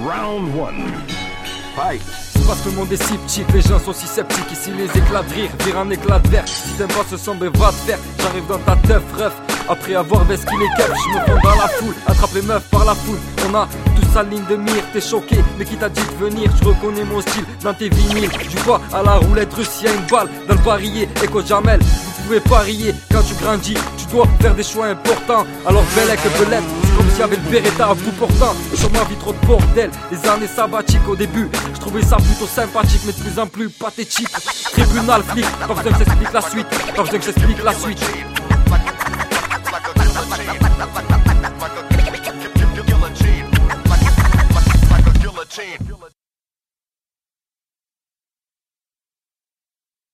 Round 1. Fight. C'est parce que le monde est si petit, les gens sont si sceptiques. Ici les éclats de rire virent un éclat de verre. Si t'aimes pas ce son, ben va te faire. J'arrive dans ta teuf ref. Après avoir vesqué les keufs, je me fonds dans la foule. Attrape les meufs par la foule. On a tous sa ligne de mire, t'es choqué, mais qui t'a dit de venir? Je reconnais mon style dans tes vinyles. Du poids à la roulette russe, y'a une balle dans le barillet. Echo Jamel, vous pouvez parier. Quand tu grandis, tu dois faire des choix importants. Alors Bellec et Belette, c'est comme s'il y avait le Beretta à bout portant. Et sur ma vie trop de bordel, les années sabbatiques au début je trouvais ça plutôt sympathique, mais de plus en plus pathétique. Tribunal flic, pas besoin que j'explique la suite, pas besoin que j'explique la suite.